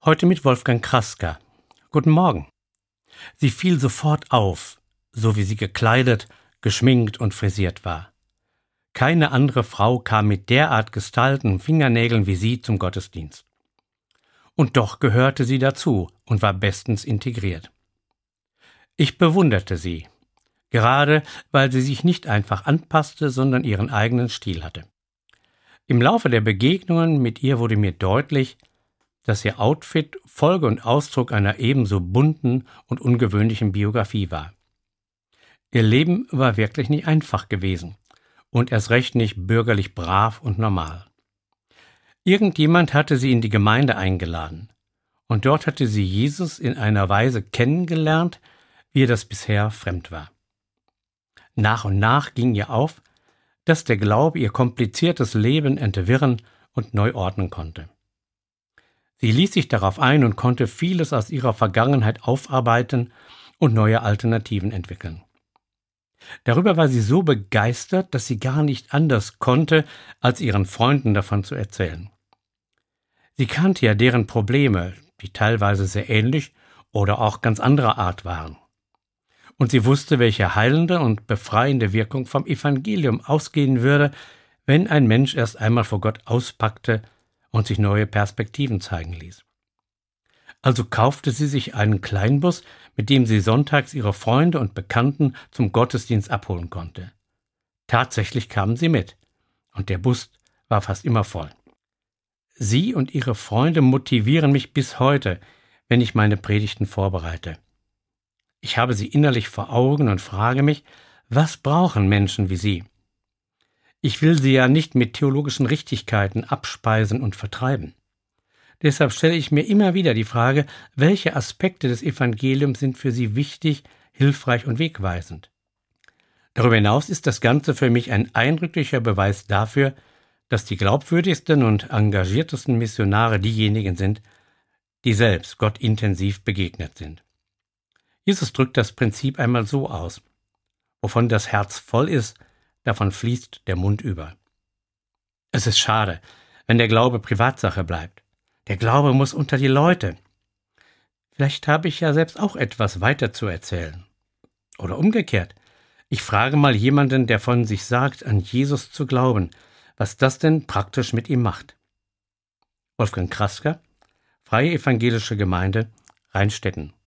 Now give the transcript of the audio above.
Heute mit Wolfgang Krasker. Guten Morgen. Sie fiel sofort auf, so wie sie gekleidet, geschminkt und frisiert war. Keine andere Frau kam mit derart gestylten Fingernägeln wie sie zum Gottesdienst. Und doch gehörte sie dazu und war bestens integriert. Ich bewunderte sie, gerade weil sie sich nicht einfach anpasste, sondern ihren eigenen Stil hatte. Im Laufe der Begegnungen mit ihr wurde mir deutlich, dass ihr Outfit Folge und Ausdruck einer ebenso bunten und ungewöhnlichen Biografie war. Ihr Leben war wirklich nicht einfach gewesen und erst recht nicht bürgerlich brav und normal. Irgendjemand hatte sie in die Gemeinde eingeladen und dort hatte sie Jesus in einer Weise kennengelernt, wie ihr das bisher fremd war. Nach und nach ging ihr auf, dass der Glaube ihr kompliziertes Leben entwirren und neu ordnen konnte. Sie ließ sich darauf ein und konnte vieles aus ihrer Vergangenheit aufarbeiten und neue Alternativen entwickeln. Darüber war sie so begeistert, dass sie gar nicht anders konnte, als ihren Freunden davon zu erzählen. Sie kannte ja deren Probleme, die teilweise sehr ähnlich oder auch ganz anderer Art waren. Und sie wusste, welche heilende und befreiende Wirkung vom Evangelium ausgehen würde, wenn ein Mensch erst einmal vor Gott auspackte und sich neue Perspektiven zeigen ließ. Also kaufte sie sich einen Kleinbus, mit dem sie sonntags ihre Freunde und Bekannten zum Gottesdienst abholen konnte. Tatsächlich kamen sie mit, und der Bus war fast immer voll. Sie und ihre Freunde motivieren mich bis heute, wenn ich meine Predigten vorbereite. Ich habe sie innerlich vor Augen und frage mich, was brauchen Menschen wie sie? Ich will sie ja nicht mit theologischen Richtigkeiten abspeisen und vertreiben. Deshalb stelle ich mir immer wieder die Frage, welche Aspekte des Evangeliums sind für sie wichtig, hilfreich und wegweisend. Darüber hinaus ist das Ganze für mich ein eindrücklicher Beweis dafür, dass die glaubwürdigsten und engagiertesten Missionare diejenigen sind, die selbst Gott intensiv begegnet sind. Jesus drückt das Prinzip einmal so aus: Wovon das Herz voll ist, davon fließt der Mund über. Es ist schade, wenn der Glaube Privatsache bleibt. Der Glaube muss unter die Leute. Vielleicht habe ich ja selbst auch etwas weiter zu erzählen. Oder umgekehrt. Ich frage mal jemanden, der von sich sagt, an Jesus zu glauben, was das denn praktisch mit ihm macht. Wolfgang Krasker, Freie Evangelische Gemeinde, Rheinstetten.